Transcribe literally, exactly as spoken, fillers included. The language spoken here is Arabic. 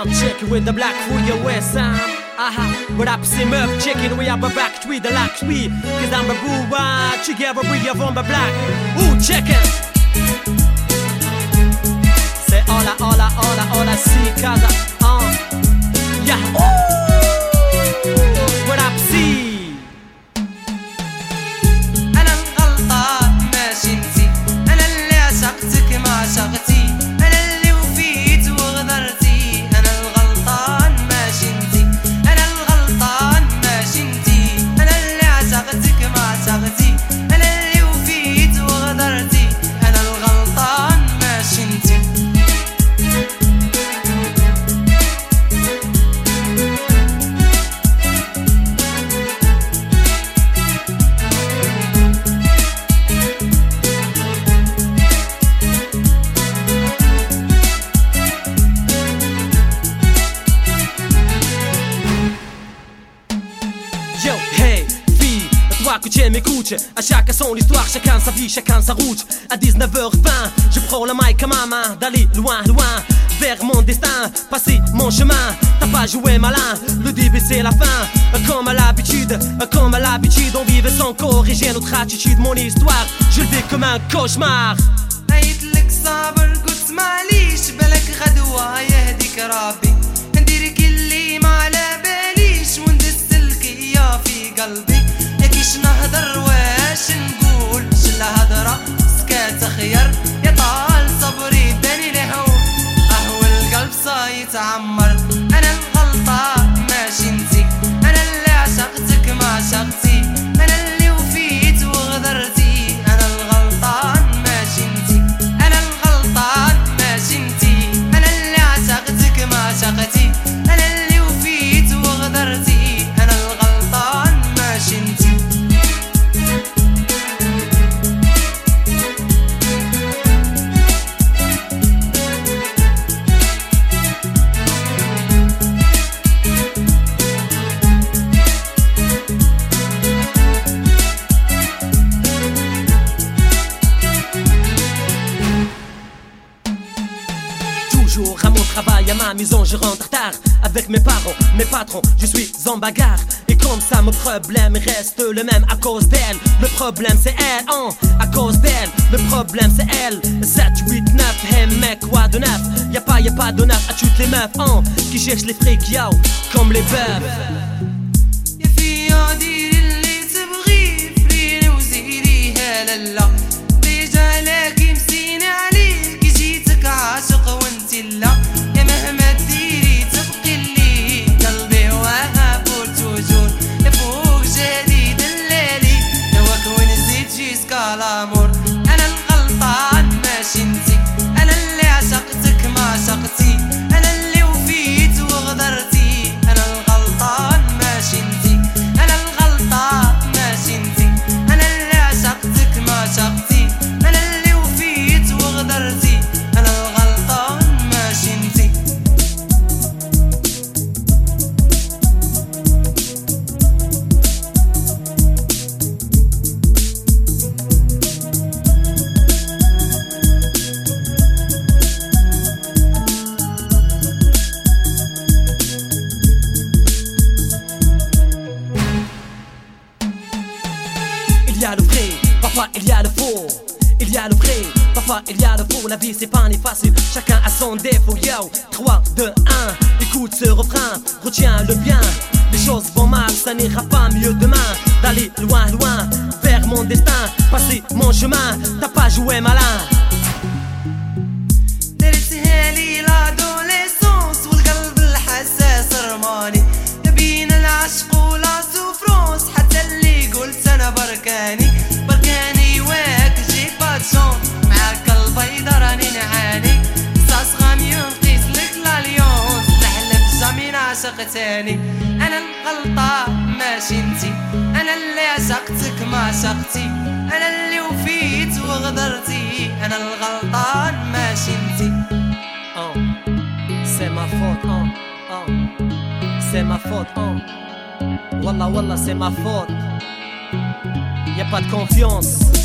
sound checking with the black for your west sound. Aha, what up, c'est meuf checking, we have a back tweet, the lack tweet. Cause I'm a boo, uh, together we have on the black. Ooh, checking. Say hola, hola, hola, hola, see, casa, uh. Yeah, ooh, what up, see. أنا الغلطان ماشي انتي، أنا اللي عشقتك ما عشقتي، أنا اللي وفيت وغدرتي. أنا الغلطان ماشي انتي، أنا الغلطان ماشي انتي، أنا اللي عشقتك ما عشقتي، أنا اللي وفيت وغدرتي. أنا الغلطان ماشي انتي. Yo, hey, fille, toi que tu m'écoutes. À chacun son histoire, chacun sa vie, chacun sa route. À dix-neuf heures vingt, je prends la mic à ma main, d'aller loin, loin, vers mon destin, passer mon chemin. T'as pas joué malin, le début c'est la fin. Comme à l'habitude, comme à l'habitude, on vivait sans corriger notre attitude. Mon histoire, je le vis comme un cauchemar. قايتلك صابر قلت معليش، بالك غدوة يهديك ربي، نديرك اللي ما على باليش وندس الكيا في قلبي. يا كيش نهضر واش نقول، شلا هضرة سكات خير، يا طال صبري داني لهون، اهو القلب صايت عمر. انا الغلطة ماشي انتي، انا اللي عشقتك ما عشقتي، انا اللي وفيت وغدرتي. انا الغلطان ماشي انتي، انا الغلطان ماشي انتي، انا اللي عشقتك ما عشقتي، انا اللي وفيت وغدرتي. انا الغلطان ماشي انتي. Toujours à mon travail, à ma maison, je rentre tard. Avec mes parents, mes patrons, je suis en bagarre. Et comme ça, mon problème reste le même à cause d'elle. Le problème c'est elle, hein, à cause d'elle. Le problème c'est elle. sept, huit, neuf, hey mec, quoi de neuf? Y'a pas, y'a pas de neuf à toutes les meufs, hein, qui cherchent les frics, yo, comme les bœufs. يا فيا ديري اللي تبغي، فريني وزيريها لالا، ديجا لاكي مسيني عليك، جيتك عاشق وانتي لا. يا مهما ديري تبقي لي قلبي وهاب وتوجور، يا فوق جديد الليلي نواك ونزيد جيسكا لامور. انا الغلطان ماشي انتي، انا اللي عشقتك ما عشقتي، انا اللي وفيت وغدرتي. انا الغلطان ماشي انتي، انا الغلطان ماشي انتي، انا اللي عشقتك ما عشقتي، انا اللي وفيت وغدرتي. انا الغلطان ماشي انتي. Il y a le vrai, parfois il y a le faux. Il y a le vrai, parfois il y a le faux. La vie c'est pas ni facile, chacun a son défaut. Yo, trois, deux, un, écoute ce refrain, retiens-le bien. Les choses vont mal, ça n'ira pas mieux demain. D'aller loin, loin, vers mon destin, passer mon chemin. T'as pas joué malin. درتها لي لادوليسونس والقلب الحساس رماني، بين العشق ولا سوفرونس، حتى اللي قلت انا بركاني بركاني واك جيت باتشون، معاك البيضة راني نعاني، صاص غاميون قيس لك لاليونس، نحلف جامي نعشق تاني. انا الغلطة ماشي انتي، انا اللي عشقتك ما عشقتي، انا اللي وفيت وغدرتي. انا الغلطان ماشي انتي. Oh, c'est ma faute, oh, oh, c'est ma faute, oh. Wallah, wallah, c'est ma faute. Y'a pas de confiance.